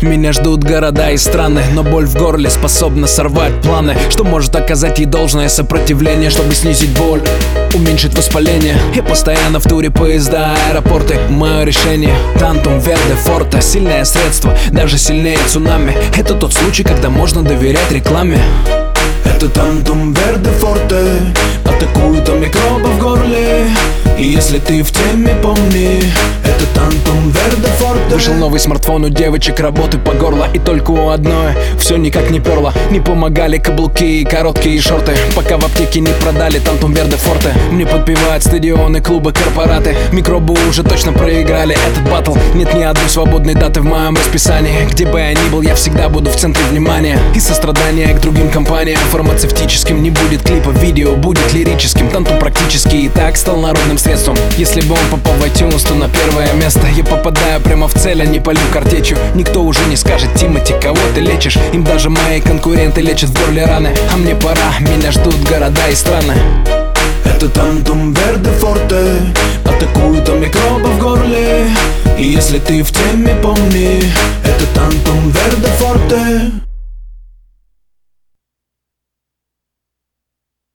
Меня ждут города и страны, но боль в горле способна сорвать планы. Что может оказать ей должное сопротивление, чтобы снизить боль, уменьшить воспаление. Я постоянно в туре, поезда, аэропорты. Мое решение Тантум Верде Форте. Сильное средство, даже сильнее цунами. Это тот случай, когда можно доверять рекламе. Это Тантум Верде Форте. Атакуют микробы в горле. И если ты в теме, помни, это Тантум Верде Форте. Вышел новый смартфон у девочек, работы по горло. И только у одной все никак не перло. Не помогали каблуки и короткие шорты, пока в аптеке не продали Тантум Верде Форте. Мне подпевают стадионы, клубы, корпораты. Микробы уже точно проиграли этот баттл. Нет ни одной свободной даты в моем расписании. Где бы я ни был, я всегда буду в центре внимания. И сострадания к другим компаниям фармацевтическим. Не будет клипа, видео будет лирическим. Тантум практически и так стал народным средством. Если бы он попал в iTunes, то на первое место. Я попадаю прямо в цель, а не полю картечью. Никто уже не скажет: Тимати, кого ты лечишь? Им даже мои конкуренты лечат в горле раны. А мне пора, меня ждут города и страны. Это Тантум Верде Форте. Атакуют микробы в горле. И если ты в теме, помни, это Тантум